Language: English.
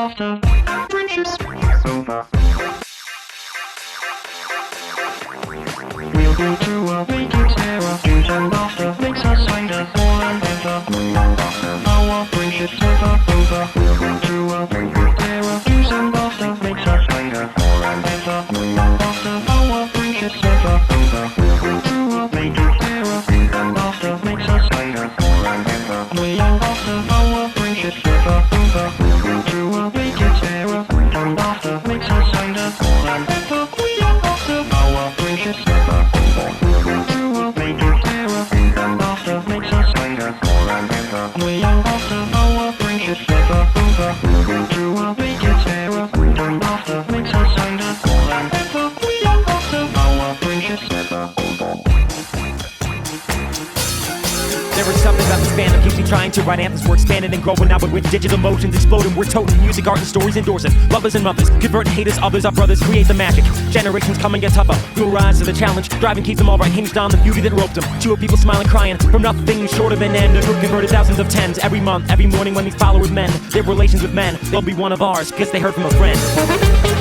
after friendships over. We'll go to a winter terror. Juice and laughter makes us kinder, more and better. Our friendships over. We'll go to a winter terror. Juice and laughter makes us kinder, more and better. Our friendships over. We'll go to a winter terror. Juice and laughter makes us kinder, more and better. Our friendships over. We'll go to a winter terror. Juice and laughter makes us kinder, more and better. Our friendships over. We'll go to a winter terror. Juice and laughter makes us kinder, more and better. Our friendships over. We'll go to a winter terror. Juice and laughter makes us kinder, more and better. Our friendships over. There is something about this band that keeps me trying to write anthems. We're expanding and growing out, but with digital motions exploding. We're toting music, art, and stories endorsing. Lovers and mothers, converting haters, others our brothers. Create the magic. Generations come and get tougher. We'll rise to the challenge. Driving keeps them all right, hinged on the beauty that roped them. Two of people smiling, crying from nothing short of an end. We've converted thousands of tens every month, every morning when these followers mend their relations with men. They'll be one of ours, 'cause they heard from a friend.